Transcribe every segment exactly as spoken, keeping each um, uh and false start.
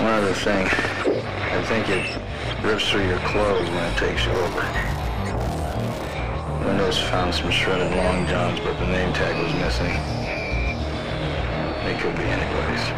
one other thing. I think it rips through your clothes when it takes you over. Windows found some shredded long johns, but the name tag was missing. It could be anybody's.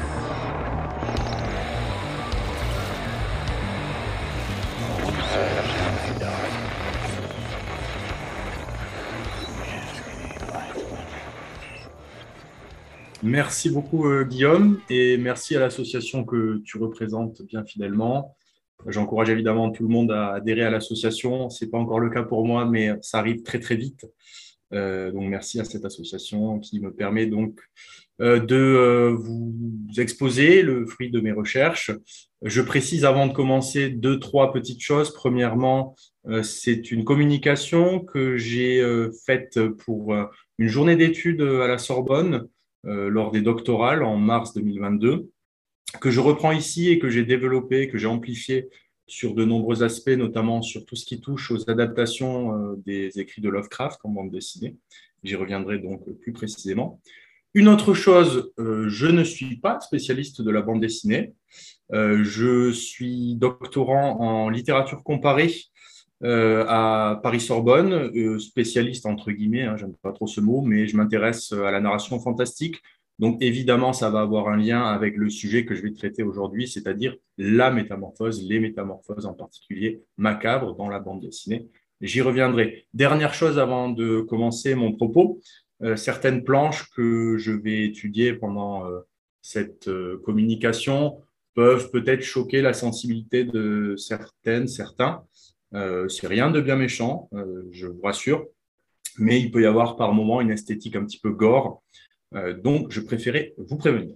Merci beaucoup euh, Guillaume et merci à l'association que tu représentes bien fidèlement. J'encourage évidemment tout le monde à adhérer à l'association. Ce n'est pas encore le cas pour moi, mais ça arrive très très vite. Euh, donc merci à cette association qui me permet donc euh, de euh, vous exposer le fruit de mes recherches. Je précise avant de commencer deux, trois petites choses. Premièrement, euh, c'est une communication que j'ai euh, faite pour euh, une journée d'études à la Sorbonne euh, lors des doctorales en mars deux mille vingt-deux, que je reprends ici et que j'ai développé, que j'ai amplifié sur de nombreux aspects, notamment sur tout ce qui touche aux adaptations euh, des écrits de Lovecraft en bande dessinée. J'y reviendrai donc plus précisément. Une autre chose, euh, je ne suis pas spécialiste de la bande dessinée. Euh, je suis doctorant en littérature comparée euh, à Paris-Sorbonne, euh, spécialiste entre guillemets, hein, j'aime pas trop ce mot, mais je m'intéresse à la narration fantastique. Donc évidemment, ça va avoir un lien avec le sujet que je vais traiter aujourd'hui, c'est-à-dire la métamorphose, les métamorphoses en particulier macabres dans la bande dessinée. J'y reviendrai. Dernière chose avant de commencer mon propos, euh, certaines planches que je vais étudier pendant euh, cette euh, communication peuvent peut-être choquer la sensibilité de certaines, certains. Euh, c'est rien de bien méchant, euh, je vous rassure, mais il peut y avoir par moments une esthétique un petit peu gore, euh, donc je préférais vous prévenir.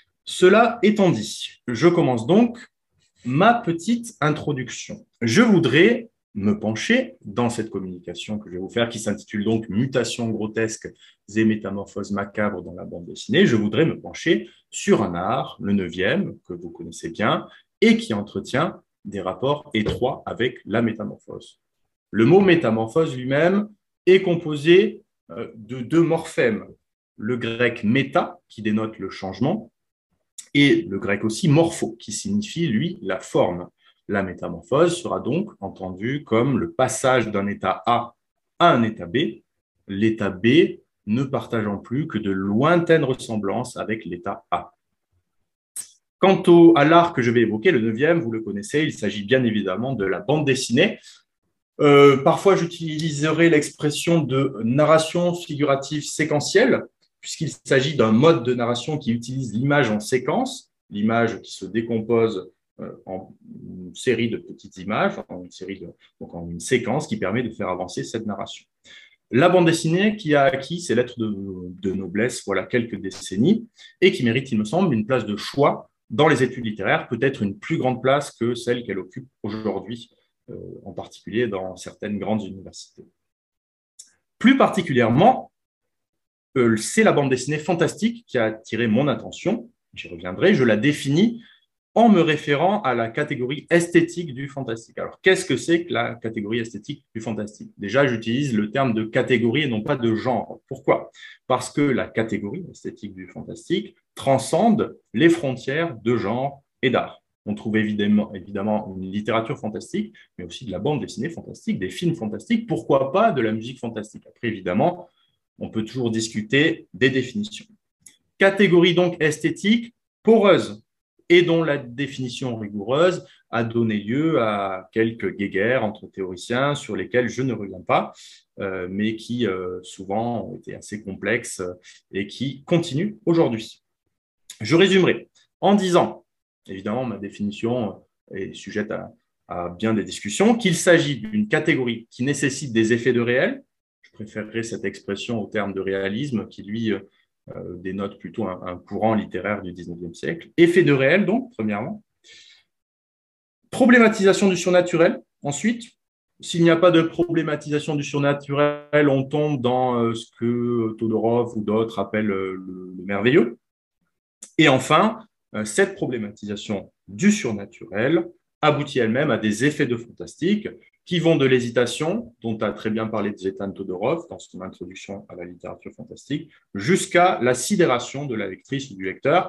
Cela étant dit, je commence donc ma petite introduction. Je voudrais me pencher dans cette communication que je vais vous faire, qui s'intitule donc Mutations grotesques et métamorphoses macabres dans la bande dessinée. Je voudrais me pencher sur un art, le neuvième, que vous connaissez bien, et qui entretient des rapports étroits avec la métamorphose. Le mot métamorphose lui-même est composé de deux morphèmes. Le grec méta, qui dénote le changement, et le grec aussi morpho, qui signifie, lui, la forme. La métamorphose sera donc entendue comme le passage d'un état A à un état B, l'état B ne partageant plus que de lointaines ressemblances avec l'état A. Quant au, à l'art que je vais évoquer, le neuvième, vous le connaissez, il s'agit bien évidemment de la bande dessinée. Euh, parfois, j'utiliserai l'expression de narration figurative séquentielle, puisqu'il s'agit d'un mode de narration qui utilise l'image en séquence, l'image qui se décompose euh, en une série de petites images, en une, série de, donc en une séquence qui permet de faire avancer cette narration. La bande dessinée qui a acquis ses lettres de, de noblesse voilà quelques décennies et qui mérite, il me semble, une place de choix dans les études littéraires, peut-être une plus grande place que celle qu'elle occupe aujourd'hui, euh, en particulier dans certaines grandes universités. Plus particulièrement, euh, c'est la bande dessinée fantastique qui a attiré mon attention, j'y reviendrai, je la définis en me référant à la catégorie esthétique du fantastique. Alors, qu'est-ce que c'est que la catégorie esthétique du fantastique? Déjà, j'utilise le terme de catégorie et non pas de genre. Pourquoi? Parce que la catégorie esthétique du fantastique transcende les frontières de genre et d'art. On trouve évidemment, évidemment une littérature fantastique, mais aussi de la bande dessinée fantastique, des films fantastiques, pourquoi pas de la musique fantastique. Après, évidemment, on peut toujours discuter des définitions. Catégorie donc esthétique poreuse, et dont la définition rigoureuse a donné lieu à quelques guéguerres entre théoriciens sur lesquels je ne reviens pas, euh, mais qui euh, souvent ont été assez complexes et qui continuent aujourd'hui. Je résumerai en disant, évidemment, ma définition est sujette à, à bien des discussions, qu'il s'agit d'une catégorie qui nécessite des effets de réel. Je préférerais cette expression au terme de réalisme qui, lui, Euh, dénote plutôt un, un courant littéraire du dix-neuvième siècle. Effet de réel, donc, premièrement. Problématisation du surnaturel, ensuite. S'il n'y a pas de problématisation du surnaturel, on tombe dans euh, ce que Todorov ou d'autres appellent euh, le, le merveilleux. Et enfin, euh, cette problématisation du surnaturel aboutit elle-même à des effets de fantastique qui vont de l'hésitation, dont a très bien parlé Tzvetan Todorov dans son introduction à la littérature fantastique, jusqu'à la sidération de la lectrice ou du lecteur,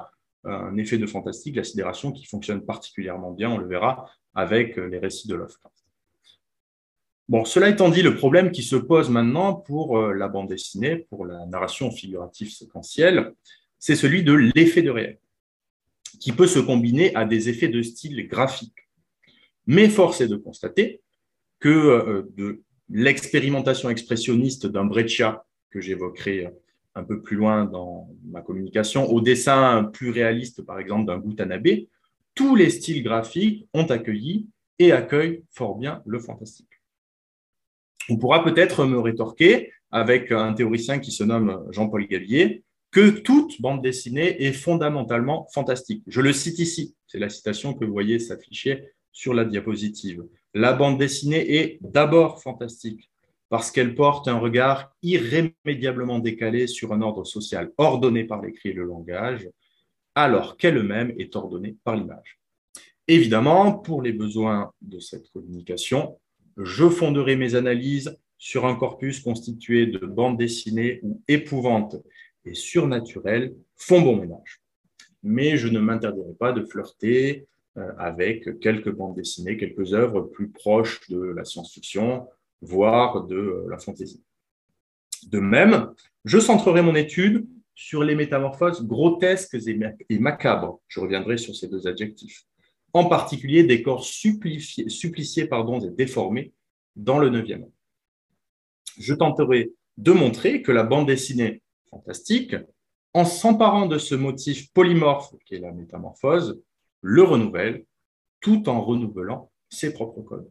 un effet de fantastique, la sidération, qui fonctionne particulièrement bien, on le verra, avec les récits de Lovecraft. Bon, cela étant dit, le problème qui se pose maintenant pour la bande dessinée, pour la narration figurative séquentielle, c'est celui de l'effet de réel, qui peut se combiner à des effets de style graphique. Mais force est de constater que de l'expérimentation expressionniste d'un Breccia, que j'évoquerai un peu plus loin dans ma communication, au dessin plus réaliste, par exemple, d'un Watanabe, tous les styles graphiques ont accueilli et accueillent fort bien le fantastique. On pourra peut-être me rétorquer, avec un théoricien qui se nomme Jean-Paul Gavillier, que toute bande dessinée est fondamentalement fantastique. Je le cite ici, c'est la citation que vous voyez s'afficher sur la diapositive. La bande dessinée est d'abord fantastique, parce qu'elle porte un regard irrémédiablement décalé sur un ordre social ordonné par l'écrit et le langage, alors qu'elle-même est ordonnée par l'image. Évidemment, pour les besoins de cette communication, je fonderai mes analyses sur un corpus constitué de bandes dessinées où épouvante et surnaturel font bon ménage. Mais je ne m'interdirai pas de flirter avec quelques bandes dessinées, quelques œuvres plus proches de la science-fiction, voire de la fantaisie. De même, je centrerai mon étude sur les métamorphoses grotesques et macabres. Je reviendrai sur ces deux adjectifs. En particulier des corps suppliciés, suppliciés pardon, et déformés dans le neuvième art. Je tenterai de montrer que la bande dessinée fantastique, en s'emparant de ce motif polymorphe qui est la métamorphose, le renouvelle tout en renouvelant ses propres codes.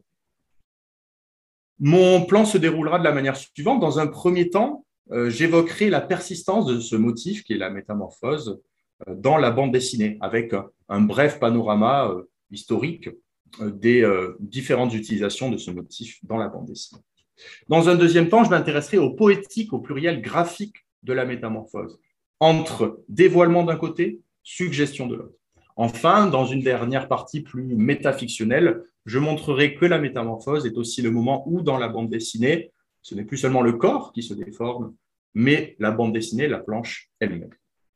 Mon plan se déroulera de la manière suivante. Dans un premier temps, euh, j'évoquerai la persistance de ce motif qui est la métamorphose euh, dans la bande dessinée, avec un, un bref panorama euh, historique euh, des euh, différentes utilisations de ce motif dans la bande dessinée. Dans un deuxième temps, je m'intéresserai au poétique, au pluriel graphique de la métamorphose, entre dévoilement d'un côté, suggestion de l'autre. Enfin, dans une dernière partie plus métafictionnelle, je montrerai que la métamorphose est aussi le moment où, dans la bande dessinée, ce n'est plus seulement le corps qui se déforme, mais la bande dessinée, la planche elle-même.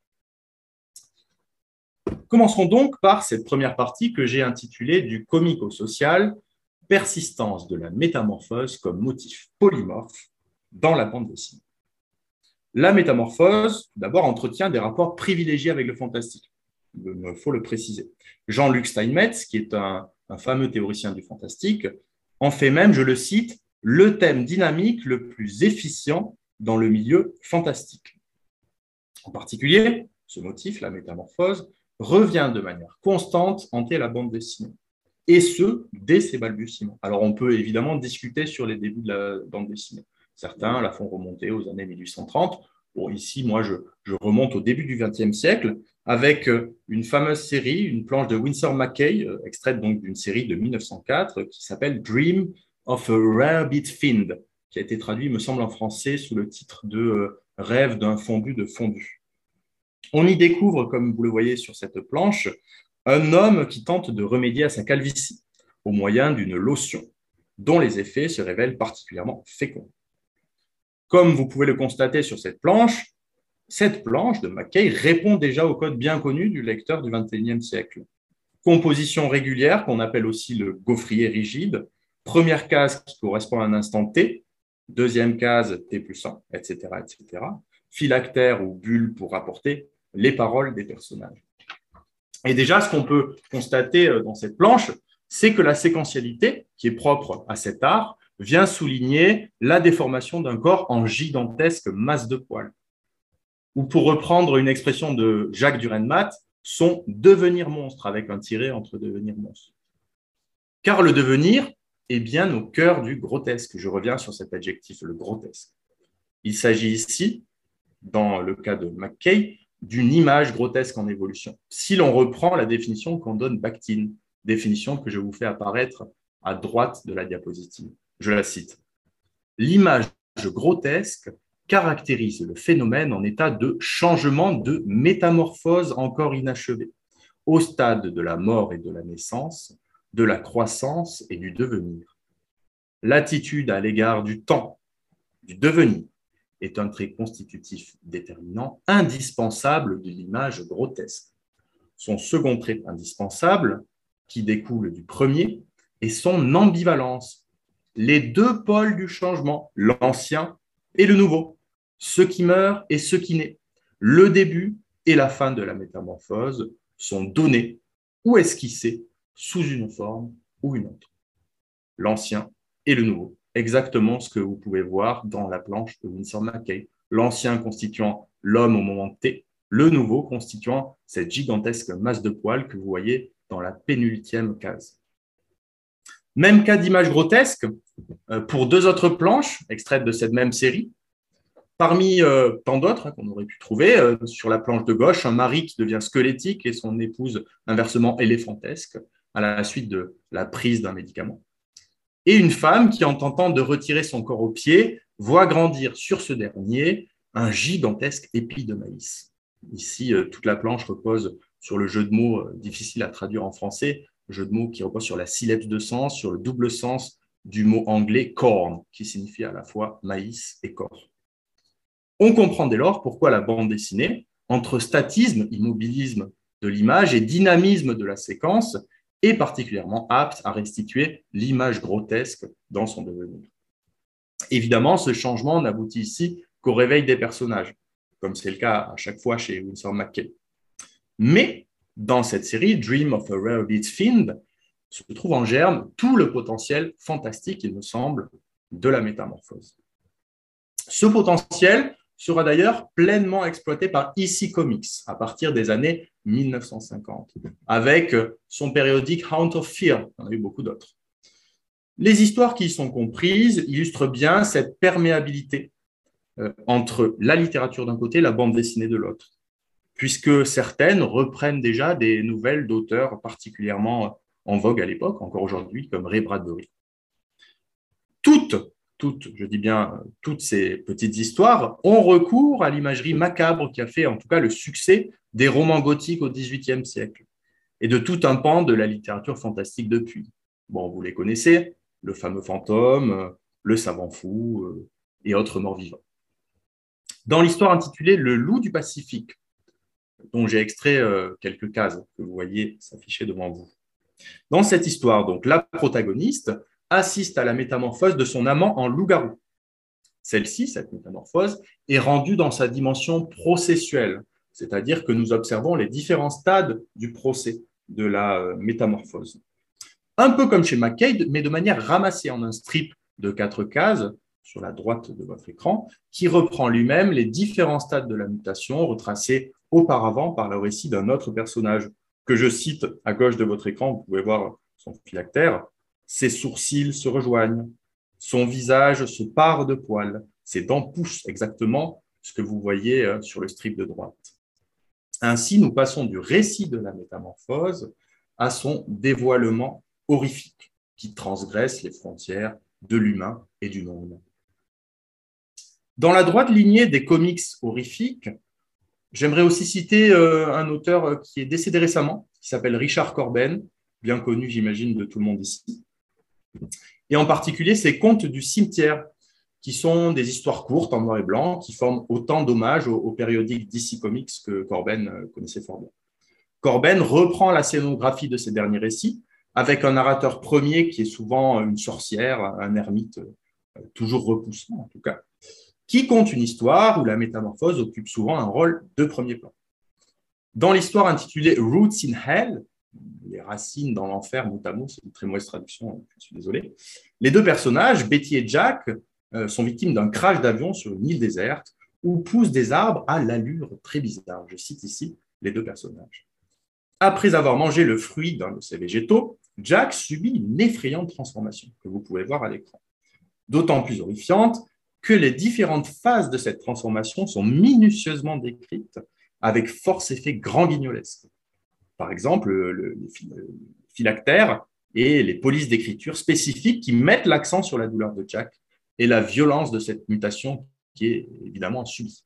Commençons donc par cette première partie que j'ai intitulée du comico-social, persistance de la métamorphose comme motif polymorphe dans la bande dessinée. La métamorphose, d'abord, entretient des rapports privilégiés avec le fantastique. Il faut le préciser. Jean-Luc Steinmetz, qui est un, un fameux théoricien du fantastique, en fait même, je le cite, le thème dynamique le plus efficient dans le milieu fantastique. En particulier, ce motif, la métamorphose, revient de manière constante hanter la bande dessinée, et ce, dès ses balbutiements. Alors, on peut évidemment discuter sur les débuts de la bande dessinée. Certains la font remonter aux années mille huit cent trente. Bon, ici, moi, je, je remonte au début du vingtième siècle, avec une fameuse série, une planche de Winsor McCay, extraite donc d'une série de mille neuf cent quatre, qui s'appelle Dream of a Rarebit Fiend, qui a été traduit, me semble, en français sous le titre de Rêve d'un fondu de fondu. On y découvre, comme vous le voyez sur cette planche, un homme qui tente de remédier à sa calvitie au moyen d'une lotion, dont les effets se révèlent particulièrement féconds. Comme vous pouvez le constater sur cette planche, cette planche de McCay répond déjà au code bien connu du lecteur du vingt et unième siècle. Composition régulière, qu'on appelle aussi le gaufrier rigide, première case qui correspond à un instant T, deuxième case T plus un, et cetera, et cetera, phylactère ou bulle pour rapporter les paroles des personnages. Et déjà, ce qu'on peut constater dans cette planche, c'est que la séquentialité, qui est propre à cet art, vient souligner la déformation d'un corps en gigantesque masse de poils. Ou pour reprendre une expression de Jacques Dürrenmatt, son devenir monstre, avec un tiret entre devenir monstre. Car le devenir est bien au cœur du grotesque. Je reviens sur cet adjectif, le grotesque. Il s'agit ici, dans le cas de McCay, d'une image grotesque en évolution. Si l'on reprend la définition qu'en donne Bakhtin, définition que je vous fais apparaître à droite de la diapositive. Je la cite. L'image grotesque caractérise le phénomène en état de changement, de métamorphose encore inachevée, au stade de la mort et de la naissance, de la croissance et du devenir. L'attitude à l'égard du temps, du devenir, est un trait constitutif déterminant, indispensable de l'image grotesque. son second trait indispensable, qui découle du premier, est son ambivalence. Les deux pôles du changement, l'ancien et le nouveau, ce qui meurt et ce qui naît, le début et la fin de la métamorphose sont donnés ou esquissés sous une forme ou une autre. L'ancien et le nouveau, exactement ce que vous pouvez voir dans la planche de Winsor McCay. L'ancien constituant l'homme au moment T, le nouveau constituant cette gigantesque masse de poils que vous voyez dans la pénultième case. Même cas d'image grotesque pour deux autres planches extraites de cette même série. Parmi euh, tant d'autres hein, qu'on aurait pu trouver, euh, sur la planche de gauche, un mari qui devient squelettique et son épouse inversement éléphantesque à la suite de la prise d'un médicament. Et une femme qui, en tentant de retirer son corps au pied, voit grandir sur ce dernier un gigantesque épi de maïs. Ici, euh, toute la planche repose sur le jeu de mots euh, difficile à traduire en français, jeu de mots qui repose sur la syllabe de sens, sur le double sens du mot anglais corn, qui signifie à la fois maïs et corps. On comprend dès lors pourquoi la bande dessinée, entre statisme, immobilisme de l'image et dynamisme de la séquence, est particulièrement apte à restituer l'image grotesque dans son devenir. Évidemment, ce changement n'aboutit ici qu'au réveil des personnages, comme c'est le cas à chaque fois chez Winsor McCay. Mais dans cette série, Dream of a Rarebit Fiend, se trouve en germe tout le potentiel fantastique, il me semble, de la métamorphose. Ce potentiel sera d'ailleurs pleinement exploité par E C Comics à partir des années mille neuf cent cinquante, avec son périodique Haunt of Fear, il y en a eu beaucoup d'autres. Les histoires qui y sont comprises illustrent bien cette perméabilité euh, entre la littérature d'un côté et la bande dessinée de l'autre, puisque certaines reprennent déjà des nouvelles d'auteurs particulièrement en vogue à l'époque, encore aujourd'hui, comme Ray Bradbury. Toutes Toutes, je dis bien toutes ces petites histoires, ont recours à l'imagerie macabre qui a fait en tout cas le succès des romans gothiques au dix-huitième siècle et de tout un pan de la littérature fantastique depuis. Bon, vous les connaissez, le fameux fantôme, le savant fou et autres morts vivants. Dans l'histoire intitulée Le loup du Pacifique, dont j'ai extrait quelques cases que vous voyez s'afficher devant vous. Dans cette histoire, donc, la protagoniste assiste à la métamorphose de son amant en loup-garou. Celle-ci, cette métamorphose, est rendue dans sa dimension processuelle, c'est-à-dire que nous observons les différents stades du procès de la métamorphose. Un peu comme chez McCay, mais de manière ramassée en un strip de quatre cases, sur la droite de votre écran, qui reprend lui-même les différents stades de la mutation retracés auparavant par le récit d'un autre personnage, que je cite à gauche de votre écran, vous pouvez voir son phylactère. Ses sourcils se rejoignent, son visage se pare de poils, ses dents poussent, exactement ce que vous voyez sur le strip de droite. Ainsi, nous passons du récit de la métamorphose à son dévoilement horrifique, qui transgresse les frontières de l'humain et du non-humain. Dans la droite lignée des comics horrifiques, j'aimerais aussi citer un auteur qui est décédé récemment, qui s'appelle Richard Corben, bien connu, j'imagine, de tout le monde ici. Et en particulier ces contes du cimetière, qui sont des histoires courtes en noir et blanc, qui forment autant d'hommages au, au périodique D C Comics que Corben connaissait fort bien. Corben reprend la scénographie de ces derniers récits, avec un narrateur premier qui est souvent une sorcière, un ermite, toujours repoussant en tout cas, qui compte une histoire où la métamorphose occupe souvent un rôle de premier plan. Dans l'histoire intitulée Roots in Hell, les racines dans l'enfer, notamment, c'est une très mauvaise traduction, je suis désolé. Les deux personnages, Betty et Jack, euh, sont victimes d'un crash d'avion sur une île déserte où poussent des arbres à l'allure très bizarre. Je cite ici les deux personnages. Après avoir mangé le fruit d'un de ces végétaux, Jack subit une effrayante transformation que vous pouvez voir à l'écran. D'autant plus horrifiante que les différentes phases de cette transformation sont minutieusement décrites avec force effet grand guignolesque. Par exemple, le, le, le phylactère et les polices d'écriture spécifiques qui mettent l'accent sur la douleur de Jack et la violence de cette mutation qui est évidemment subie.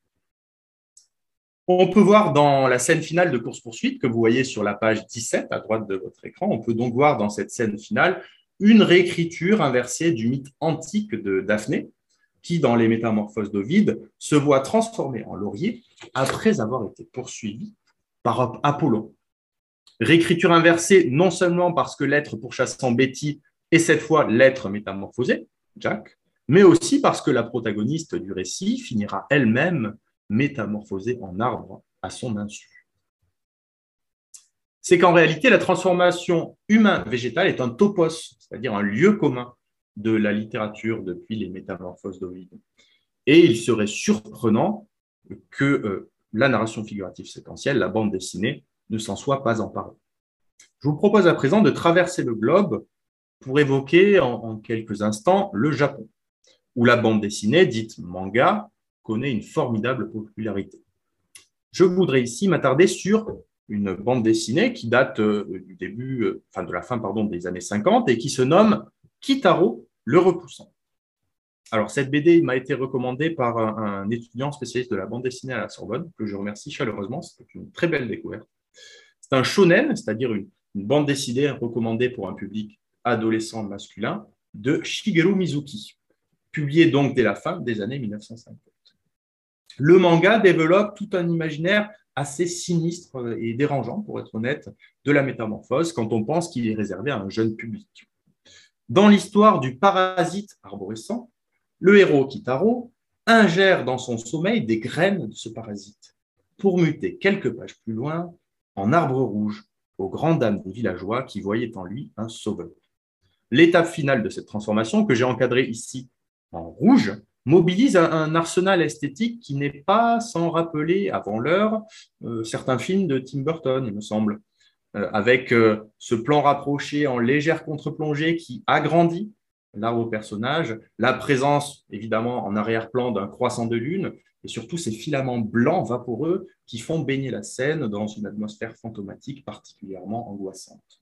On peut voir dans la scène finale de course-poursuite que vous voyez sur la page dix-sept à droite de votre écran, on peut donc voir dans cette scène finale une réécriture inversée du mythe antique de Daphné, qui, dans les Métamorphoses d'Ovide, se voit transformée en laurier après avoir été poursuivie par Apollon. Réécriture inversée, non seulement parce que l'être pourchassant Betty est cette fois l'être métamorphosé, Jack, mais aussi parce que la protagoniste du récit finira elle-même métamorphosée en arbre à son insu. C'est qu'en réalité, la transformation humain-végétale est un topos, c'est-à-dire un lieu commun de la littérature depuis les métamorphoses d'Ovide. Et il serait surprenant que euh, la narration figurative séquentielle, la bande dessinée, ne s'en soit pas emparée. Je vous propose à présent de traverser le globe pour évoquer en, en quelques instants le Japon, où la bande dessinée, dite manga, connaît une formidable popularité. Je voudrais ici m'attarder sur une bande dessinée qui date du début, enfin de la fin pardon, des années cinquante et qui se nomme Kitaro le repoussant. Alors, cette B D m'a été recommandée par un, un étudiant spécialiste de la bande dessinée à la Sorbonne, que je remercie chaleureusement, c'est une très belle découverte. C'est un shonen, c'est-à-dire une, une bande dessinée recommandée pour un public adolescent masculin de Shigeru Mizuki, publié donc dès la fin des années mille neuf cent cinquante. Le manga développe tout un imaginaire assez sinistre et dérangeant, pour être honnête, de la métamorphose quand on pense qu'il est réservé à un jeune public. Dans l'histoire du parasite arborescent, le héros Kitaro ingère dans son sommeil des graines de ce parasite pour muter quelques pages plus loin en arbre rouge aux grandes dames des villageois qui voyaient en lui un sauveur. L'étape finale de cette transformation, que j'ai encadrée ici en rouge, mobilise un arsenal esthétique qui n'est pas sans rappeler, avant l'heure, euh, certains films de Tim Burton, il me semble, euh, avec euh, ce plan rapproché en légère contre-plongée qui agrandit l'arbre au personnage, la présence, évidemment, en arrière-plan d'un croissant de lune, et surtout ces filaments blancs vaporeux qui font baigner la scène dans une atmosphère fantomatique particulièrement angoissante.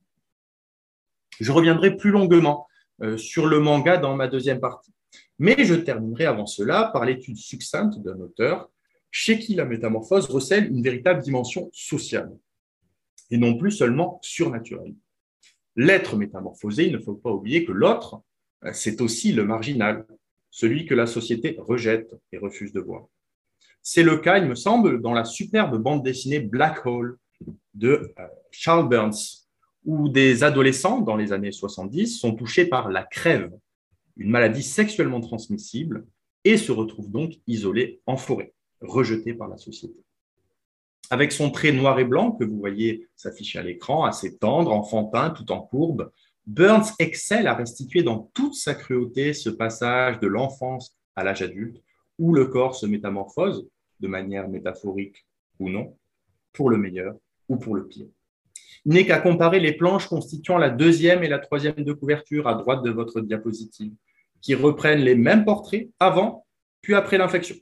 Je reviendrai plus longuement euh, sur le manga dans ma deuxième partie. Mais je terminerai avant cela par l'étude succincte d'un auteur chez qui la métamorphose recèle une véritable dimension sociale et non plus seulement surnaturelle. L'être métamorphosé, il ne faut pas oublier que l'autre, c'est aussi le marginal, celui que la société rejette et refuse de voir. C'est le cas, il me semble, dans la superbe bande dessinée Black Hole de Charles Burns, où des adolescents dans les années soixante-dix sont touchés par la crève, une maladie sexuellement transmissible, et se retrouvent donc isolés en forêt, rejetés par la société. Avec son trait noir et blanc que vous voyez s'afficher à l'écran, assez tendre, enfantin, tout en courbe, Burns excelle à restituer dans toute sa cruauté ce passage de l'enfance à l'âge adulte, où le corps se métamorphose, de manière métaphorique ou non, pour le meilleur ou pour le pire. Il n'est qu'à comparer les planches constituant la deuxième et la troisième de couverture à droite de votre diapositive, qui reprennent les mêmes portraits avant puis après l'infection.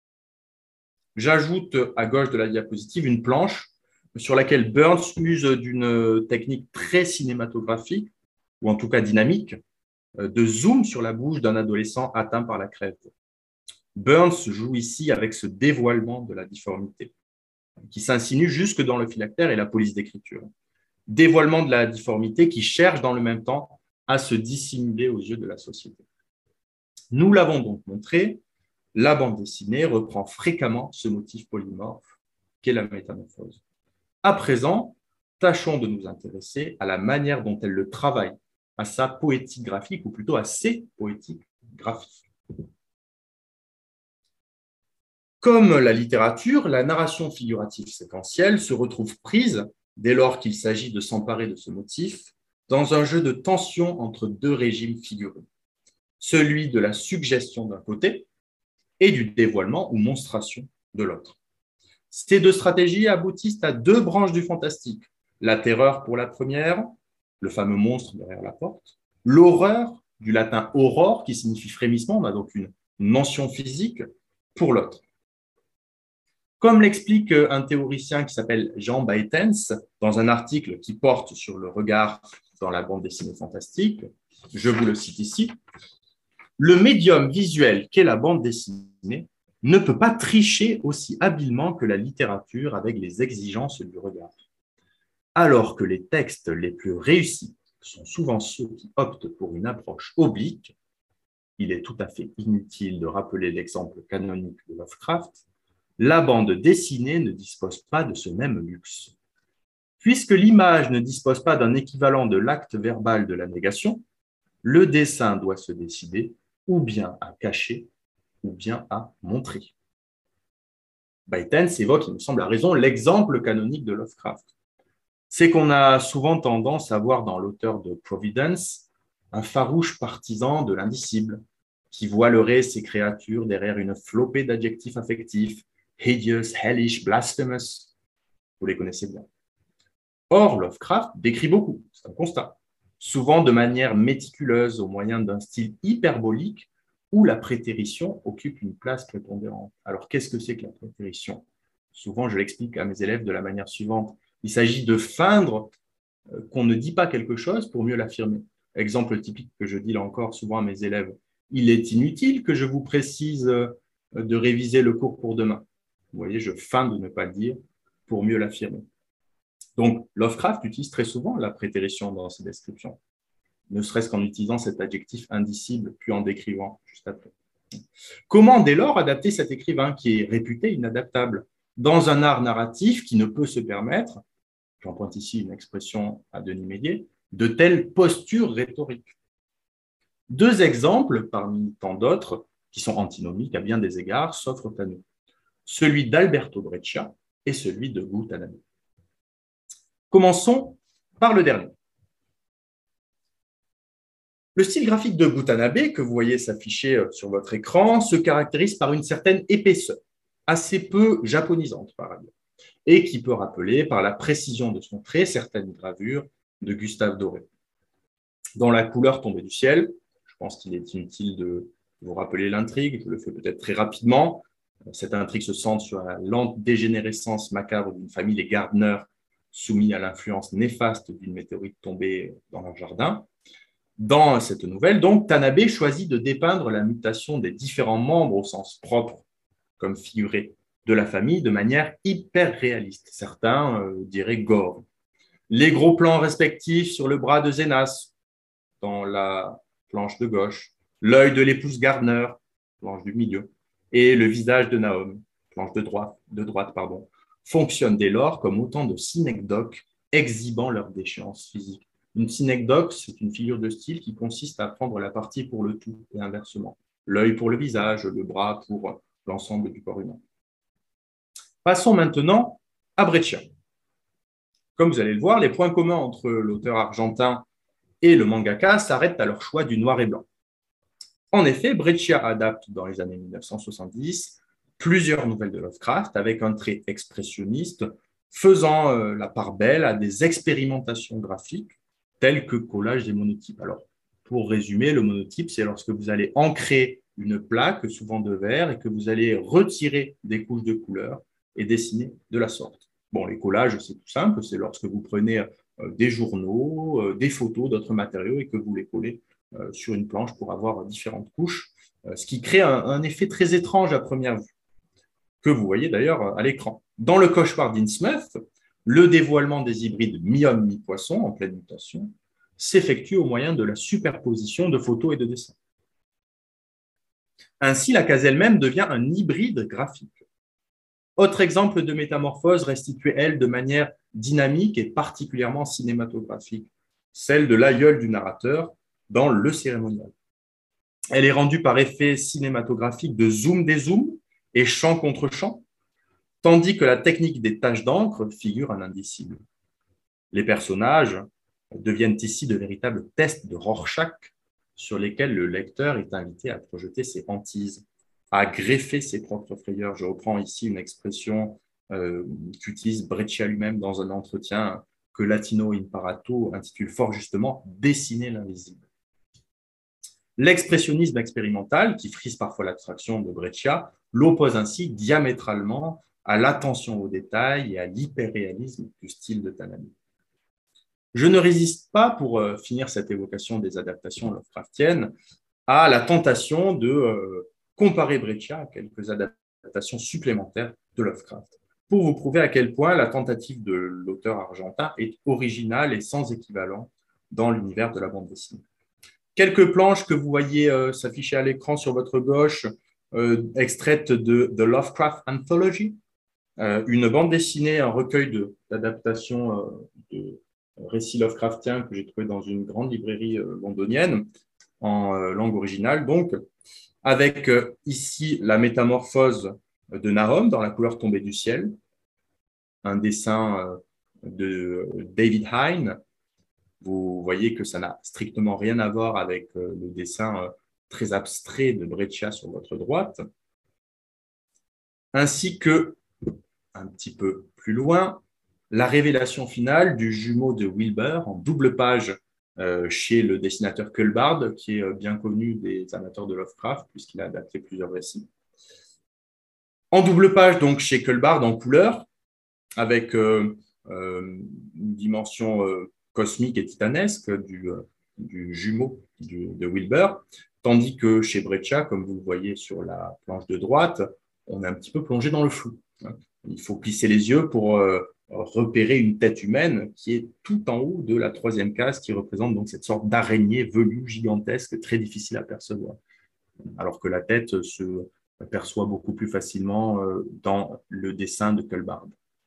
J'ajoute à gauche de la diapositive une planche sur laquelle Burns use d'une technique très cinématographique, ou en tout cas dynamique, de zoom sur la bouche d'un adolescent atteint par la crève. Burns joue ici avec ce dévoilement de la difformité, qui s'insinue jusque dans le phylactère et la police d'écriture. Dévoilement de la difformité qui cherche dans le même temps à se dissimuler aux yeux de la société. Nous l'avons donc montré, la bande dessinée reprend fréquemment ce motif polymorphe qu'est la métamorphose. À présent, tâchons de nous intéresser à la manière dont elle le travaille, à sa poétique graphique, ou plutôt à ses poétiques graphiques. Comme la littérature, la narration figurative séquentielle se retrouve prise, dès lors qu'il s'agit de s'emparer de ce motif, dans un jeu de tension entre deux régimes figurés, celui de la suggestion d'un côté et du dévoilement ou monstration de l'autre. Ces deux stratégies aboutissent à deux branches du fantastique, la terreur pour la première, le fameux monstre derrière la porte, l'horreur, du latin aurore, qui signifie frémissement, on a donc une mention physique, pour l'autre. Comme l'explique un théoricien qui s'appelle Jean Baetens dans un article qui porte sur le regard dans la bande dessinée fantastique, je vous le cite ici, le médium visuel qu'est la bande dessinée ne peut pas tricher aussi habilement que la littérature avec les exigences du regard. Alors que les textes les plus réussis sont souvent ceux qui optent pour une approche oblique, il est tout à fait inutile de rappeler l'exemple canonique de Lovecraft, la bande dessinée ne dispose pas de ce même luxe, Puisque l'image ne dispose pas d'un équivalent de l'acte verbal de la négation, le dessin doit se décider ou bien à cacher ou bien à montrer. ByteDance évoque, il me semble à raison, l'exemple canonique de Lovecraft. C'est qu'on a souvent tendance à voir dans l'auteur de Providence un farouche partisan de l'indicible, qui voilerait ses créatures derrière une flopée d'adjectifs affectifs, hideous, hellish, blasphemous. Vous les connaissez bien. Or, Lovecraft décrit beaucoup, c'est un constat, souvent de manière méticuleuse au moyen d'un style hyperbolique où la prétérition occupe une place prépondérante. Alors, qu'est-ce que c'est que la prétérition? Souvent, je l'explique à mes élèves de la manière suivante. Il s'agit de feindre qu'on ne dit pas quelque chose pour mieux l'affirmer. Exemple typique que je dis là encore souvent à mes élèves. Il est inutile que je vous précise de réviser le cours pour demain. Vous voyez, je feins de ne pas le dire pour mieux l'affirmer. Donc, Lovecraft utilise très souvent la prétérition dans ses descriptions, ne serait-ce qu'en utilisant cet adjectif indicible, puis en décrivant juste après. Comment, dès lors, adapter cet écrivain qui est réputé inadaptable dans un art narratif qui ne peut se permettre, j'emprunte ici une expression à Denis Médier, de telles postures rhétoriques? Deux exemples, parmi tant d'autres, qui sont antinomiques à bien des égards, s'offrent à nous. Celui d'Alberto Breccia et celui de Gu Tanabe. Commençons par le dernier. Le style graphique de Gu Tanabe, que vous voyez s'afficher sur votre écran, se caractérise par une certaine épaisseur, assez peu japonisante par ailleurs, et qui peut rappeler par la précision de son trait certaines gravures de Gustave Doré. Dans la couleur tombée du ciel, je pense qu'il est inutile de vous rappeler l'intrigue, je le fais peut-être très rapidement. Cette intrigue se centre sur la lente dégénérescence macabre d'une famille, les Gardner, soumis à l'influence néfaste d'une météorite tombée dans leur jardin. Dans cette nouvelle, donc, Tanabe choisit de dépeindre la mutation des différents membres au sens propre, comme figuré, de la famille de manière hyper réaliste. Certains euh, diraient gore. Les gros plans respectifs sur le bras de Zénas, dans la planche de gauche, l'œil de l'épouse Gardner, planche du milieu, et le visage de Naom, planche de droite, de droite pardon, fonctionnent dès lors comme autant de synecdoques exhibant leur déchéance physique. Une synecdoque, c'est une figure de style qui consiste à prendre la partie pour le tout et inversement. L'œil pour le visage, le bras pour l'ensemble du corps humain. Passons maintenant à Breccia. Comme vous allez le voir, les points communs entre l'auteur argentin et le mangaka s'arrêtent à leur choix du noir et blanc. En effet, Breccia adapte dans les années mille neuf cent soixante-dix plusieurs nouvelles de Lovecraft avec un trait expressionniste, faisant euh, la part belle à des expérimentations graphiques telles que collage des monotypes. Alors, pour résumer, le monotype, c'est lorsque vous allez ancrer une plaque, souvent de verre, et que vous allez retirer des couches de couleurs et dessiner de la sorte. Bon, les collages, c'est tout simple, c'est lorsque vous prenez euh, des journaux, euh, des photos, d'autres matériaux et que vous les collez euh, sur une planche pour avoir différentes couches, euh, ce qui crée un, un effet très étrange à première vue, que vous voyez d'ailleurs à l'écran. Dans le cauchemar d'Innsmouth, le dévoilement des hybrides mi-homme, mi-poisson, en pleine mutation, s'effectue au moyen de la superposition de photos et de dessins. Ainsi, la case elle-même devient un hybride graphique. Autre exemple de métamorphose restituée, elle, de manière dynamique et particulièrement cinématographique, celle de l'aïeul du narrateur dans Le Cérémonial. Elle est rendue par effet cinématographique de zoom-dézoom et champ contre champ, tandis que la technique des taches d'encre figure un indicible. Les personnages deviennent ici de véritables tests de Rorschach sur lesquels le lecteur est invité à projeter ses hantises, à greffer ses propres frayeurs. Je reprends ici une expression euh, qu'utilise Breccia lui-même dans un entretien que Latino Imparato intitule fort justement « Dessiner l'invisible ». L'expressionnisme expérimental, qui frise parfois l'abstraction de Breccia, l'oppose ainsi diamétralement à l'attention aux détails et à l'hyperréalisme du style de Tanabe. Je ne résiste pas, pour euh, finir cette évocation des adaptations Lovecraftiennes, à la tentation de euh, comparer Breccia à quelques adaptations supplémentaires de Lovecraft, pour vous prouver à quel point la tentative de l'auteur argentin est originale et sans équivalent dans l'univers de la bande dessinée. Quelques planches que vous voyez euh, s'afficher à l'écran sur votre gauche, euh, extraites de The Lovecraft Anthology, euh, une bande dessinée, un recueil d'adaptations euh, de récits Lovecraftiens que j'ai trouvé dans une grande librairie euh, londonienne en euh, langue originale, donc, avec euh, ici la métamorphose de Nahum dans la couleur tombée du ciel, un dessin euh, de David Hine. Vous voyez que ça n'a strictement rien à voir avec euh, le dessin euh, très abstrait de Breccia sur votre droite, ainsi que, un petit peu plus loin, la révélation finale du jumeau de Wilbur en double page euh, chez le dessinateur Cullbard, qui est euh, bien connu des amateurs de Lovecraft, puisqu'il a adapté plusieurs récits. En double page, donc, chez Cullbard, en couleur, avec euh, euh, une dimension euh, cosmique et titanesque du, euh, du jumeau du, de Wilbur, tandis que chez Breccia, comme vous le voyez sur la planche de droite, on est un petit peu plongé dans le flou. Il faut plisser les yeux pour euh, repérer une tête humaine qui est tout en haut de la troisième case, qui représente donc cette sorte d'araignée velue gigantesque, très difficile à percevoir, alors que la tête se perçoit beaucoup plus facilement euh, dans le dessin de Cullbard.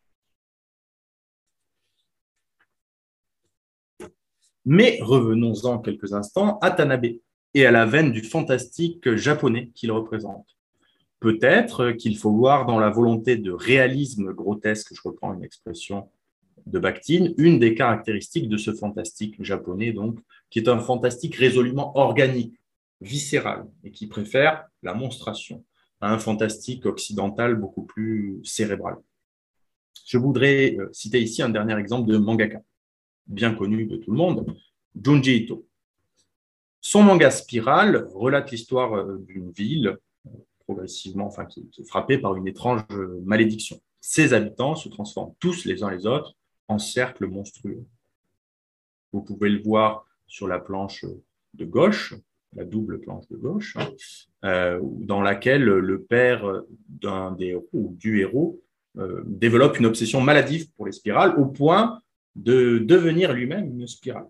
Mais revenons-en quelques instants à Tanabe et à la veine du fantastique japonais qu'il représente. Peut-être qu'il faut voir dans la volonté de réalisme grotesque, je reprends une expression de Bakhtin, une des caractéristiques de ce fantastique japonais, donc, qui est un fantastique résolument organique, viscéral, et qui préfère la monstration à un fantastique occidental beaucoup plus cérébral. Je voudrais citer ici un dernier exemple de mangaka, bien connu de tout le monde, Junji Ito. Son manga Spirale relate l'histoire d'une ville progressivement, enfin, qui, qui est frappée par une étrange malédiction. Ses habitants se transforment tous les uns les autres en cercles monstrueux. Vous pouvez le voir sur la planche de gauche, la double planche de gauche, euh, dans laquelle le père d'un des héros ou du héros euh, développe une obsession maladive pour les spirales au point de devenir lui-même une spirale.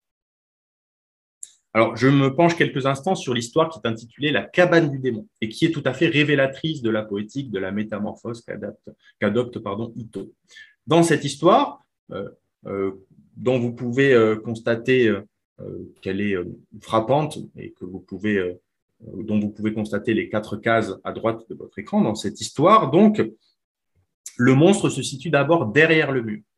Alors, je me penche quelques instants sur l'histoire qui est intitulée La cabane du démon et qui est tout à fait révélatrice de la poétique de la métamorphose qu'adopte pardon, Ito. Dans cette histoire, euh, euh, dont vous pouvez euh, constater euh, qu'elle est euh, frappante et que vous pouvez, euh, dont vous pouvez constater les quatre cases à droite de votre écran, dans cette histoire, donc, le monstre se situe d'abord derrière le mur.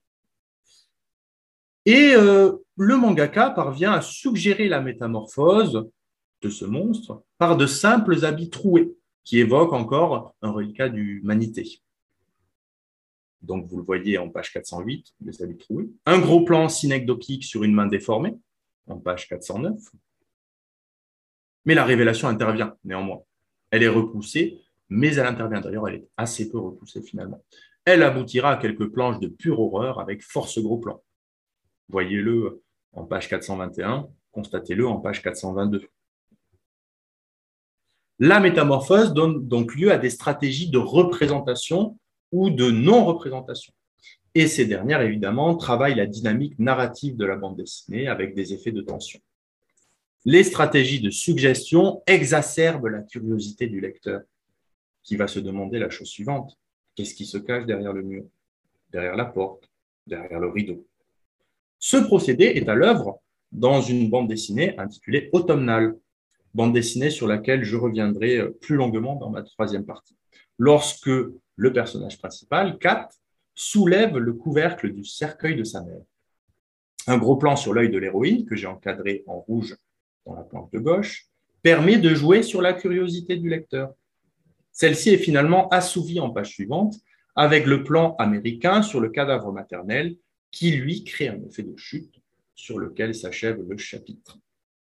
Et euh, le mangaka parvient à suggérer la métamorphose de ce monstre par de simples habits troués, qui évoquent encore un reliquat d'humanité. Donc, vous le voyez en page quatre cent huit, les habits troués. Un gros plan synecdoquique sur une main déformée, en page quatre cent neuf. Mais la révélation intervient, néanmoins. Elle est repoussée, mais elle intervient. D'ailleurs, elle est assez peu repoussée, finalement. Elle aboutira à quelques planches de pure horreur avec force gros plan. Voyez-le en page quatre cent vingt et un, constatez-le en page quatre cent vingt-deux. La métamorphose donne donc lieu à des stratégies de représentation ou de non-représentation. Et ces dernières, évidemment, travaillent la dynamique narrative de la bande dessinée avec des effets de tension. Les stratégies de suggestion exacerbent la curiosité du lecteur, qui va se demander la chose suivante. Qu'est-ce qui se cache derrière le mur, derrière la porte, derrière le rideau? Ce procédé est à l'œuvre dans une bande dessinée intitulée Automnale, bande dessinée sur laquelle je reviendrai plus longuement dans ma troisième partie. Lorsque le personnage principal, Kat, soulève le couvercle du cercueil de sa mère. Un gros plan sur l'œil de l'héroïne, que j'ai encadré en rouge dans la planche de gauche, permet de jouer sur la curiosité du lecteur. Celle-ci est finalement assouvie en page suivante avec le plan américain sur le cadavre maternel qui, lui, crée un effet de chute sur lequel s'achève le chapitre.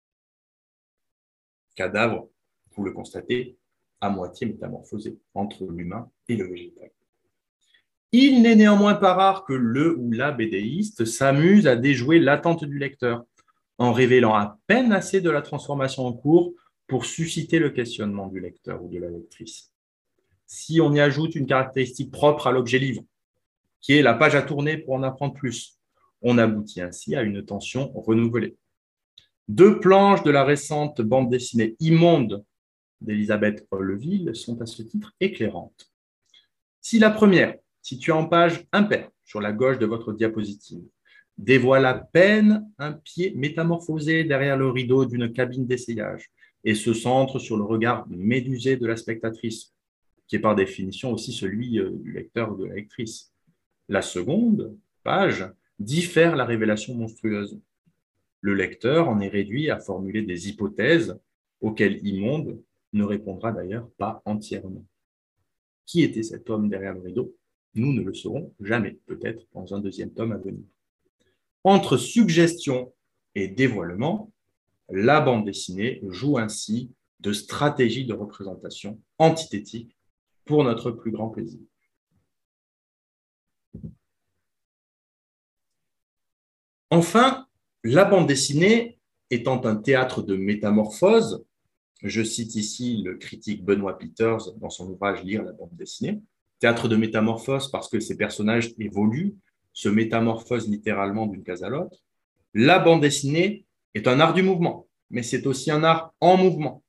Cadavre, vous le constatez, à moitié métamorphosé entre l'humain et le végétal. Il n'est néanmoins pas rare que le ou la bédéiste s'amuse à déjouer l'attente du lecteur, en révélant à peine assez de la transformation en cours pour susciter le questionnement du lecteur ou de la lectrice. Si on y ajoute une caractéristique propre à l'objet livre, qui est la page à tourner pour en apprendre plus, on aboutit ainsi à une tension renouvelée. Deux planches de la récente bande dessinée Immonde d'Elisabeth Holleville sont à ce titre éclairantes. Si la première, située en page impaire sur la gauche de votre diapositive, dévoile à peine un pied métamorphosé derrière le rideau d'une cabine d'essayage et se centre sur le regard médusé de la spectatrice, qui est par définition aussi celui euh, du lecteur ou de la lectrice. La seconde page diffère la révélation monstrueuse. Le lecteur en est réduit à formuler des hypothèses auxquelles Immonde ne répondra d'ailleurs pas entièrement. Qui était cet homme derrière le rideau? Nous ne le saurons jamais, peut-être dans un deuxième tome à venir. Entre suggestion et dévoilement, la bande dessinée joue ainsi de stratégie de représentation antithétique pour notre plus grand plaisir. Enfin, la bande dessinée étant un théâtre de métamorphose, je cite ici le critique Benoît Peters dans son ouvrage Lire la bande dessinée, théâtre de métamorphose parce que ces personnages évoluent, se métamorphosent littéralement d'une case à l'autre. La bande dessinée est un art du mouvement, mais c'est aussi un art en mouvement.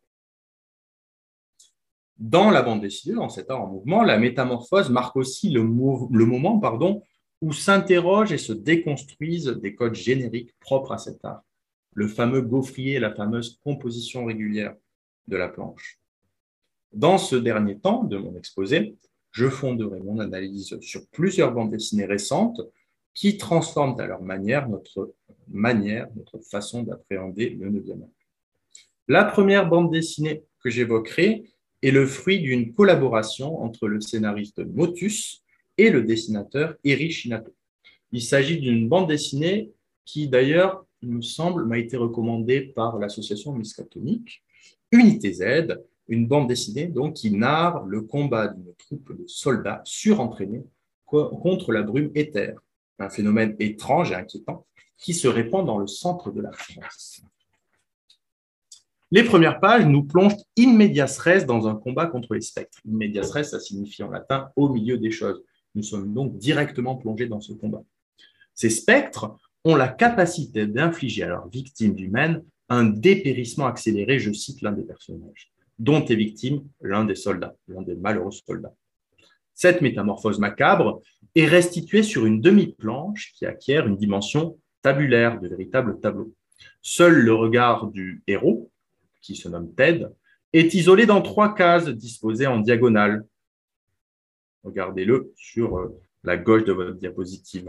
Dans la bande dessinée, dans cet art en mouvement, la métamorphose marque aussi le, mou le moment pardon, où s'interrogent et se déconstruisent des codes génériques propres à cet art, le fameux gaufrier, la fameuse composition régulière de la planche. Dans ce dernier temps de mon exposé, je fonderai mon analyse sur plusieurs bandes dessinées récentes qui transforment à leur manière notre manière, notre façon d'appréhender le neuvième art. La première bande dessinée que j'évoquerai est le fruit d'une collaboration entre le scénariste Motus et le dessinateur Eri Shinato. Il s'agit d'une bande dessinée qui, d'ailleurs, il me semble, m'a été recommandée par l'association Miskatonic, Unité Z, une bande dessinée donc, qui narre le combat d'une troupe de soldats surentraînés contre la brume éthère, un phénomène étrange et inquiétant qui se répand dans le centre de la France. Les premières pages nous plongent in medias res dans un combat contre les spectres. In medias res, ça signifie en latin « au milieu des choses ». Nous sommes donc directement plongés dans ce combat. Ces spectres ont la capacité d'infliger à leurs victimes humaines un dépérissement accéléré, je cite l'un des personnages, dont est victime l'un des soldats, l'un des malheureux soldats. Cette métamorphose macabre est restituée sur une demi-planche qui acquiert une dimension tabulaire, de véritables tableaux. Seul le regard du héros, qui se nomme Ted, est isolé dans trois cases disposées en diagonale. Regardez-le sur la gauche de votre diapositive.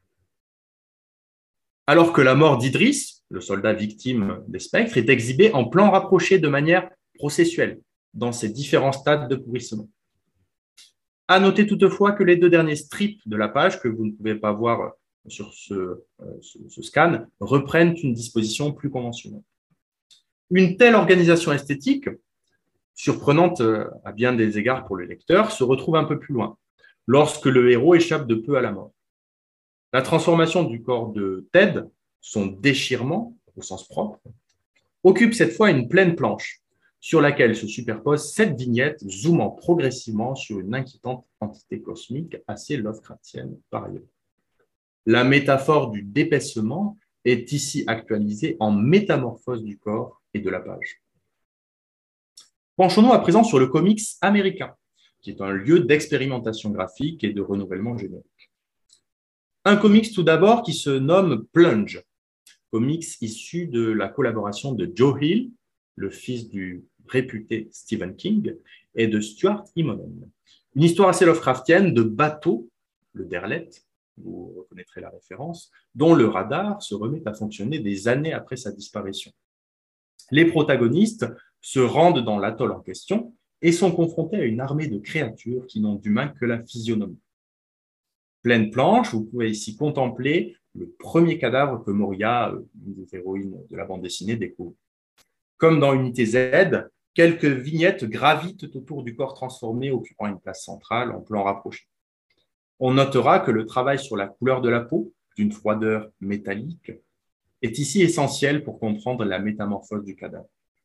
Alors que la mort d'Idriss, le soldat victime des spectres, est exhibée en plan rapproché de manière processuelle, dans ses différents stades de pourrissement. À noter toutefois que les deux derniers strips de la page, que vous ne pouvez pas voir sur ce, ce, ce scan, reprennent une disposition plus conventionnelle. Une telle organisation esthétique, surprenante à bien des égards pour le lecteur, se retrouve un peu plus loin, lorsque le héros échappe de peu à la mort. La transformation du corps de Ted, son déchirement, au sens propre, occupe cette fois une pleine planche, sur laquelle se superposent sept vignettes zoomant progressivement sur une inquiétante entité cosmique assez Lovecraftienne par ailleurs. La métaphore du dépaissement est ici actualisée en métamorphose du corps et de la page. Penchons-nous à présent sur le comics américain, qui est un lieu d'expérimentation graphique et de renouvellement générique. Un comics tout d'abord qui se nomme Plunge, comics issu de la collaboration de Joe Hill, le fils du réputé Stephen King, et de Stuart Immonen. Une histoire assez Lovecraftienne de bateau, le Derlet, vous reconnaîtrez la référence, dont le radar se remet à fonctionner des années après sa disparition. Les protagonistes se rendent dans l'atoll en question et sont confrontés à une armée de créatures qui n'ont d'humain que la physionomie. Pleine planche, vous pouvez ici contempler le premier cadavre que Moria, une des héroïnes de la bande dessinée, découvre. Comme dans Unité Z, quelques vignettes gravitent autour du corps transformé occupant une place centrale en plan rapproché. On notera que le travail sur la couleur de la peau, d'une froideur métallique, est ici essentiel pour comprendre la métamorphose du cadavre.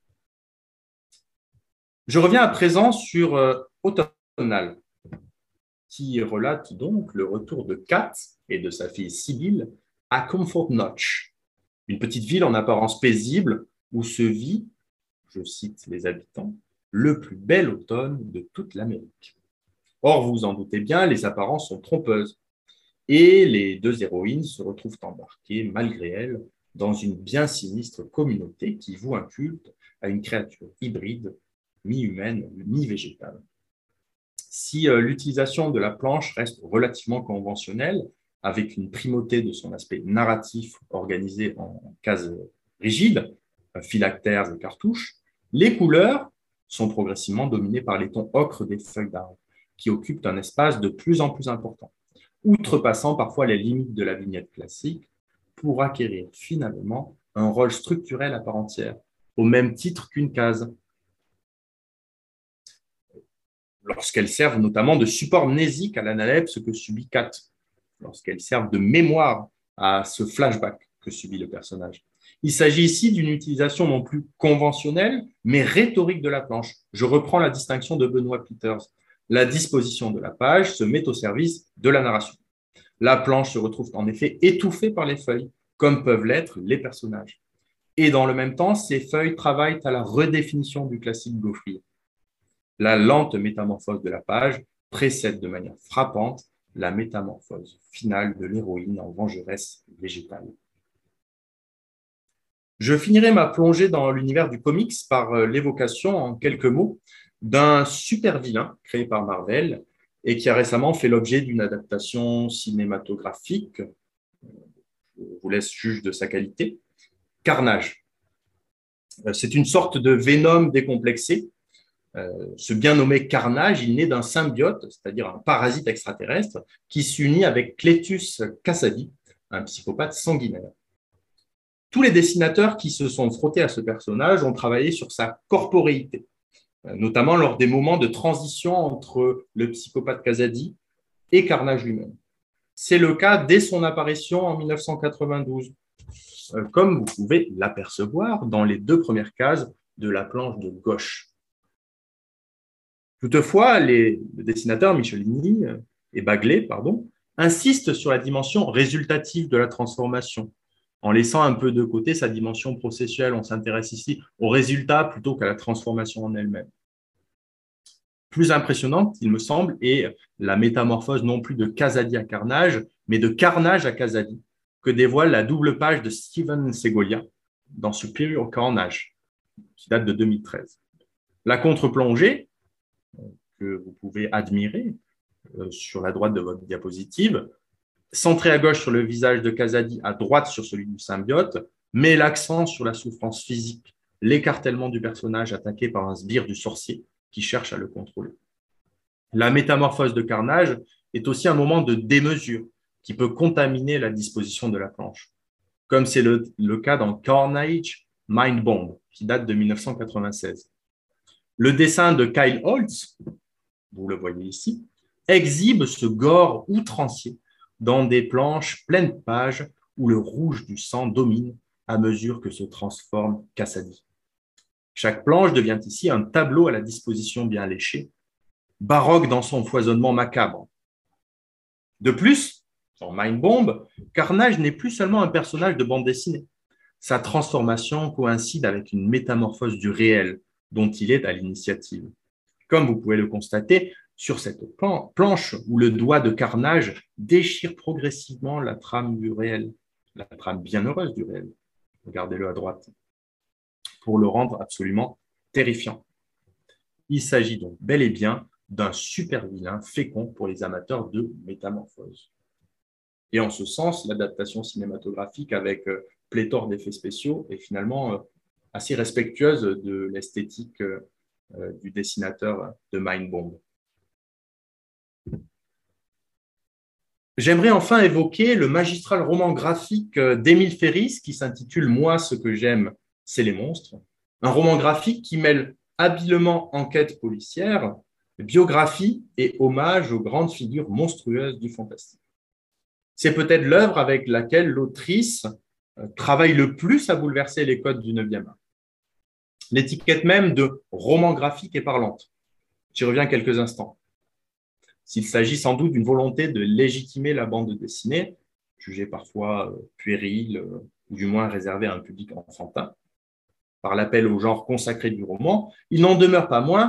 Je reviens à présent sur euh, Autumnal, qui relate donc le retour de Kat et de sa fille Sibylle à Comfort Notch, une petite ville en apparence paisible où se vit, je cite les habitants, le plus bel automne de toute l'Amérique. Or, vous vous en doutez bien, les apparences sont trompeuses. Et les deux héroïnes se retrouvent embarquées, malgré elles, dans une bien sinistre communauté qui voue un culte à une créature hybride, mi-humaine, mi-végétale. Si euh, l'utilisation de la planche reste relativement conventionnelle, avec une primauté de son aspect narratif organisé en cases rigides, phylactères et cartouches, les couleurs sont progressivement dominées par les tons ocre des feuilles d'arbre, qui occupent un espace de plus en plus important, outrepassant parfois les limites de la vignette classique pour acquérir finalement un rôle structurel à part entière, au même titre qu'une case, lorsqu'elles servent notamment de support mnésique à l'analepse que subit Kat, lorsqu'elles servent de mémoire à ce flashback que subit le personnage. Il s'agit ici d'une utilisation non plus conventionnelle, mais rhétorique de la planche. Je reprends la distinction de Benoît Peters. La disposition de la page se met au service de la narration. La planche se retrouve en effet étouffée par les feuilles, comme peuvent l'être les personnages. Et dans le même temps, ces feuilles travaillent à la redéfinition du classique gaufrier. La lente métamorphose de la page précède de manière frappante la métamorphose finale de l'héroïne en vengeresse végétale. Je finirai ma plongée dans l'univers du comics par l'évocation, en quelques mots, d'un super vilain créé par Marvel et qui a récemment fait l'objet d'une adaptation cinématographique. Je vous laisse juge de sa qualité. Carnage. C'est une sorte de Venom décomplexé. Ce bien nommé Carnage, il naît d'un symbiote, c'est-à-dire un parasite extraterrestre, qui s'unit avec Cletus Kasady, un psychopathe sanguinaire. Tous les dessinateurs qui se sont frottés à ce personnage ont travaillé sur sa corporéité, notamment lors des moments de transition entre le psychopathe Kasady et Carnage lui-même. C'est le cas dès son apparition en mille neuf cent quatre-vingt-douze, comme vous pouvez l'apercevoir dans les deux premières cases de la planche de gauche. Toutefois, les dessinateurs Michelini et Bagley pardon, insistent sur la dimension résultative de la transformation, en laissant un peu de côté sa dimension processuelle. On s'intéresse ici au résultat plutôt qu'à la transformation en elle-même. Plus impressionnante, il me semble, est la métamorphose non plus de Kasady à Carnage, mais de Carnage à Kasady, que dévoile la double page de Steven Segovia dans Superior Carnage, qui date de deux mille treize. La contre-plongée, que vous pouvez admirer euh, sur la droite de votre diapositive, centrée à gauche sur le visage de Kasady, à droite sur celui du symbiote, met l'accent sur la souffrance physique, l'écartèlement du personnage attaqué par un sbire du sorcier qui cherche à le contrôler. La métamorphose de Carnage est aussi un moment de démesure qui peut contaminer la disposition de la planche, comme c'est le, le cas dans Carnage Mind Bomb, qui date de mille neuf cent quatre-vingt-seize. Le dessin de Kyle Holtz, vous le voyez ici, exhibe ce gore outrancier dans des planches pleines pages où le rouge du sang domine à mesure que se transforme Kasady. Chaque planche devient ici un tableau à la disposition bien léchée, baroque dans son foisonnement macabre. De plus, dans Mind Bomb, Carnage n'est plus seulement un personnage de bande dessinée. Sa transformation coïncide avec une métamorphose du réel dont il est à l'initiative. Comme vous pouvez le constater sur cette planche où le doigt de Carnage déchire progressivement la trame du réel, la trame bienheureuse du réel. Regardez-le à droite, pour le rendre absolument terrifiant. Il s'agit donc bel et bien d'un super vilain fécond pour les amateurs de métamorphose. Et en ce sens, l'adaptation cinématographique avec euh, pléthore d'effets spéciaux est finalement euh, assez respectueuse de l'esthétique euh, du dessinateur de Mind Bomb. J'aimerais enfin évoquer le magistral roman graphique d'Émile Ferris qui s'intitule « Moi, ce que j'aime, c'est les monstres », un roman graphique qui mêle habilement enquête policière, biographie et hommage aux grandes figures monstrueuses du fantastique. C'est peut-être l'œuvre avec laquelle l'autrice travaille le plus à bouleverser les codes du neuvième art. L'étiquette même de roman graphique est parlante. J'y reviens quelques instants. S'il s'agit sans doute d'une volonté de légitimer la bande dessinée, jugée parfois puérile ou du moins réservée à un public enfantin, par l'appel au genre consacré du roman, il n'en demeure pas moins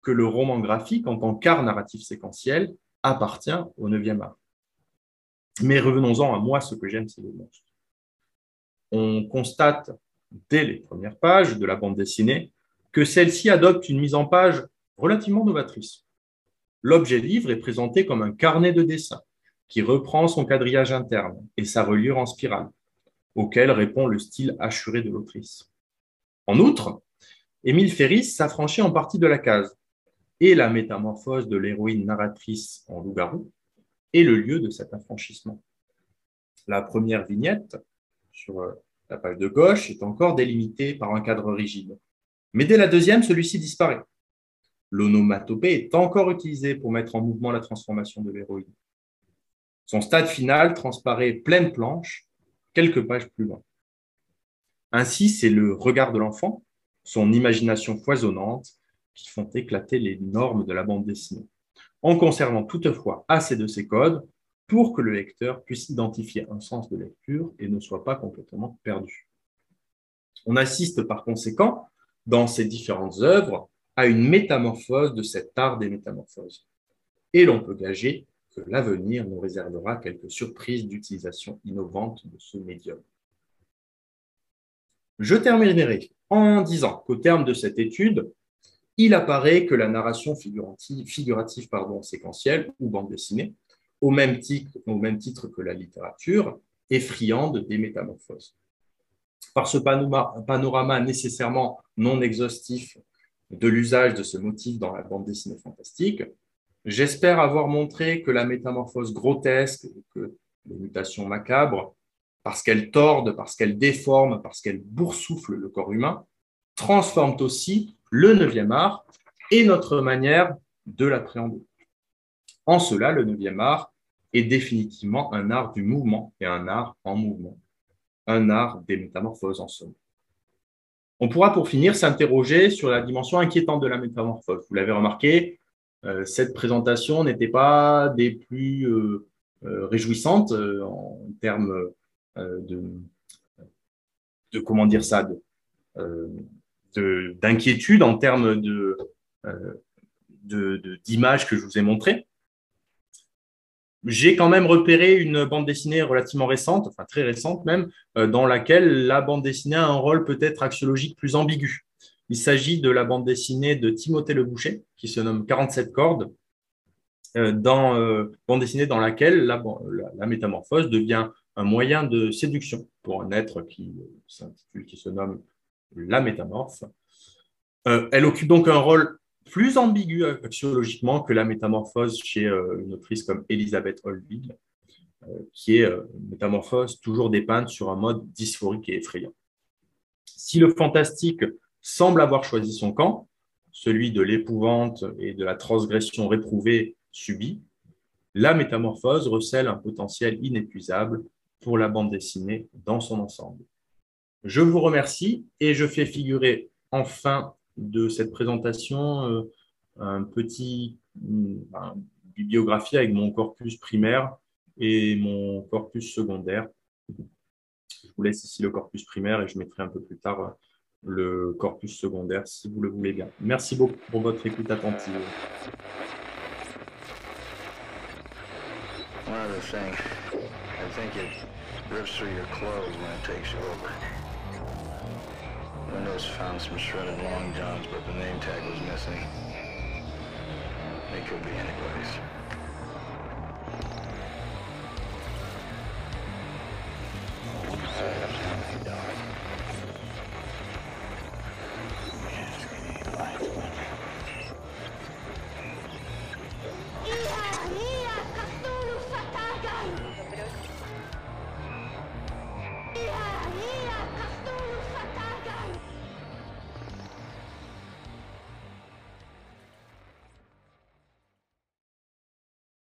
que le roman graphique, en tant qu'art narratif séquentiel, appartient au neuvième art. Mais revenons-en à moi, ce que j'aime, c'est le monstre. On constate, dès les premières pages de la bande dessinée, que celle-ci adopte une mise en page relativement novatrice. L'objet livre est présenté comme un carnet de dessin qui reprend son quadrillage interne et sa reliure en spirale, auquel répond le style hachuré de l'autrice. En outre, Émile Ferris s'affranchit en partie de la case, et la métamorphose de l'héroïne narratrice en loup-garou est le lieu de cet affranchissement. La première vignette, sur la page de gauche, est encore délimitée par un cadre rigide. Mais dès la deuxième, celui-ci disparaît. L'onomatopée est encore utilisée pour mettre en mouvement la transformation de l'héroïne. Son stade final transparaît pleine planche, quelques pages plus loin. Ainsi, c'est le regard de l'enfant, son imagination foisonnante, qui font éclater les normes de la bande dessinée, en conservant toutefois assez de ces codes pour que le lecteur puisse identifier un sens de lecture et ne soit pas complètement perdu. On assiste par conséquent, dans ces différentes œuvres, à une métamorphose de cet art des métamorphoses. Et l'on peut gager que l'avenir nous réservera quelques surprises d'utilisation innovante de ce médium. Je terminerai en disant qu'au terme de cette étude, il apparaît que la narration figurative, figurative pardon, séquentielle ou bande dessinée, au même, titre, au même titre que la littérature, est friande des métamorphoses. Par ce panorama nécessairement non exhaustif de l'usage de ce motif dans la bande dessinée fantastique, j'espère avoir montré que la métamorphose grotesque, que les mutations macabres, parce qu'elles tordent, parce qu'elles déforment, parce qu'elles boursouflent le corps humain, transforment aussi le neuvième art et notre manière de l'appréhender. En cela, le neuvième art est définitivement un art du mouvement et un art en mouvement, un art des métamorphoses en somme. On pourra pour finir s'interroger sur la dimension inquiétante de la métamorphose. Vous l'avez remarqué, euh, cette présentation n'était pas des plus euh, euh, réjouissantes euh, en termes euh, de, de, comment dire ça, de, euh, d'inquiétude en termes de, euh, de, de, d'images que je vous ai montrées. J'ai quand même repéré une bande dessinée relativement récente, enfin très récente même, euh, dans laquelle la bande dessinée a un rôle peut-être axiologique plus ambigu. Il s'agit de la bande dessinée de Timothée Le Boucher, qui se nomme quarante-sept cordes, euh, dans, euh, bande dessinée dans laquelle la, la, la métamorphose devient un moyen de séduction pour un être qui, qui se nomme la métamorphe. Euh, elle occupe donc un rôle plus ambigu axiologiquement que la métamorphose chez euh, une autrice comme Elisabeth Holvig, euh, qui est euh, une métamorphose toujours dépeinte sur un mode dysphorique et effrayant. Si le fantastique semble avoir choisi son camp, celui de l'épouvante et de la transgression réprouvée subie, la métamorphose recèle un potentiel inépuisable pour la bande dessinée dans son ensemble. Je vous remercie et je fais figurer en fin de cette présentation euh, un petit un, bibliographie avec mon corpus primaire et mon corpus secondaire. Je vous laisse ici le corpus primaire et je mettrai un peu plus tard le corpus secondaire si vous le voulez bien. Merci beaucoup pour votre écoute attentive. One other thing, I think it rips through your clothes when it takes you over. Windows found some shredded long johns, but the name tag was missing. They could be anybody's.